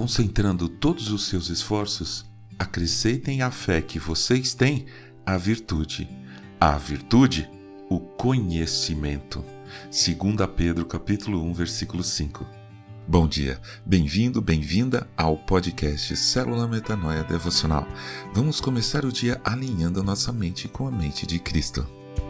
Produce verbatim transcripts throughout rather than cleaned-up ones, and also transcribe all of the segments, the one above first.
concentrando todos os seus esforços, acrescentem à fé que vocês têm a virtude. A virtude, o conhecimento. Segunda Pedro, capítulo um, versículo cinco. Bom dia, bem-vindo, bem-vinda ao podcast Célula Metanoia Devocional. Vamos começar o dia alinhando a nossa mente com a mente de Cristo.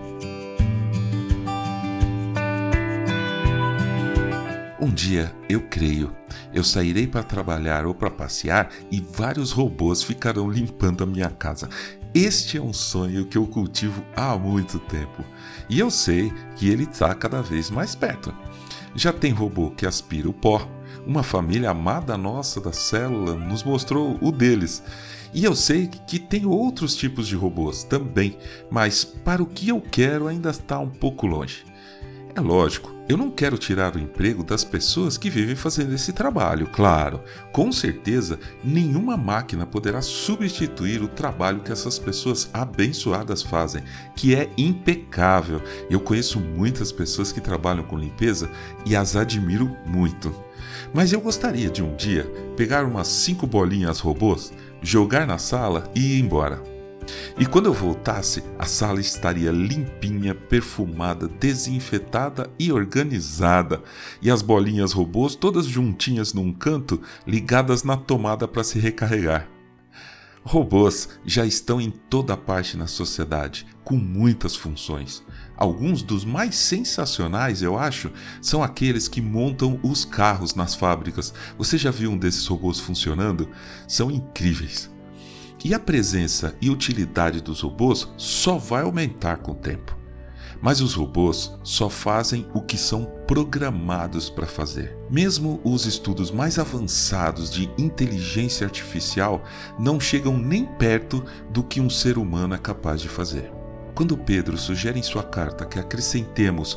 Um dia, eu creio, eu sairei para trabalhar ou para passear e vários robôs ficarão limpando a minha casa. Este é um sonho que eu cultivo há muito tempo e eu sei que ele está cada vez mais perto. Já tem robô que aspira o pó, uma família amada nossa da célula nos mostrou o deles. E eu sei que tem outros tipos de robôs também, mas para o que eu quero ainda está um pouco longe. É lógico, eu não quero tirar o emprego das pessoas que vivem fazendo esse trabalho, claro. Com certeza, nenhuma máquina poderá substituir o trabalho que essas pessoas abençoadas fazem, que é impecável. Eu conheço muitas pessoas que trabalham com limpeza e as admiro muito. Mas eu gostaria de um dia pegar umas cinco bolinhas robôs, jogar na sala e ir embora. E quando eu voltasse, a sala estaria limpinha, perfumada, desinfetada e organizada. E as bolinhas robôs todas juntinhas num canto, ligadas na tomada para se recarregar. Robôs já estão em toda parte na sociedade, com muitas funções. Alguns dos mais sensacionais, eu acho, são aqueles que montam os carros nas fábricas. Você já viu um desses robôs funcionando? São incríveis. E a presença e utilidade dos robôs só vai aumentar com o tempo. Mas os robôs só fazem o que são programados para fazer. Mesmo os estudos mais avançados de inteligência artificial não chegam nem perto do que um ser humano é capaz de fazer. Quando Pedro sugere em sua carta que acrescentemos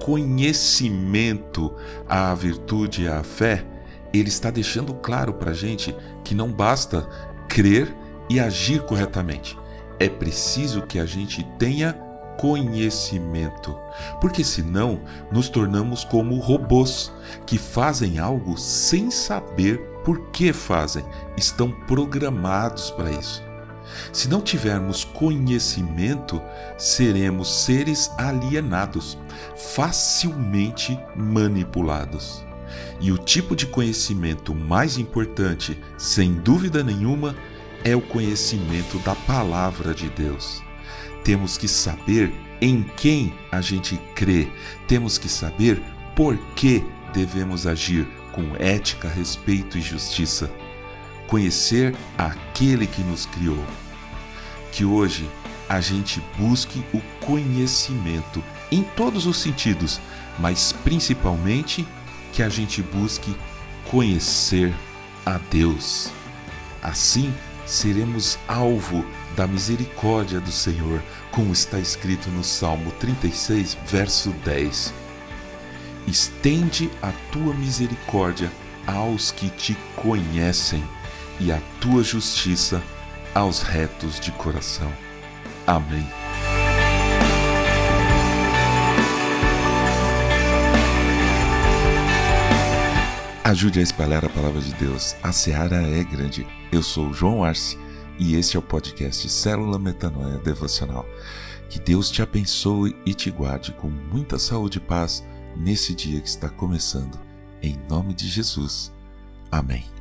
conhecimento à virtude e à fé, ele está deixando claro para a gente que não basta crer e agir corretamente. É preciso que a gente tenha conhecimento, porque senão nos tornamos como robôs que fazem algo sem saber por que fazem, estão programados para isso. Se não tivermos conhecimento, seremos seres alienados, facilmente manipulados. E o tipo de conhecimento mais importante, sem dúvida nenhuma, é o conhecimento da palavra de Deus. Temos que saber em quem a gente crê, temos que saber por que devemos agir com ética, respeito e justiça. Conhecer aquele que nos criou. Que hoje a gente busque o conhecimento em todos os sentidos, mas principalmente que a gente busque conhecer a Deus. Assim, seremos alvo da misericórdia do Senhor, como está escrito no Salmo trinta e seis, verso dez. Estende a tua misericórdia aos que te conhecem e a tua justiça aos retos de coração. Amém. Ajude a espalhar a palavra de Deus. A seara é grande. Eu sou o João Arce e este é o podcast Célula Metanoia Devocional. Que Deus te abençoe e te guarde com muita saúde e paz nesse dia que está começando. Em nome de Jesus. Amém.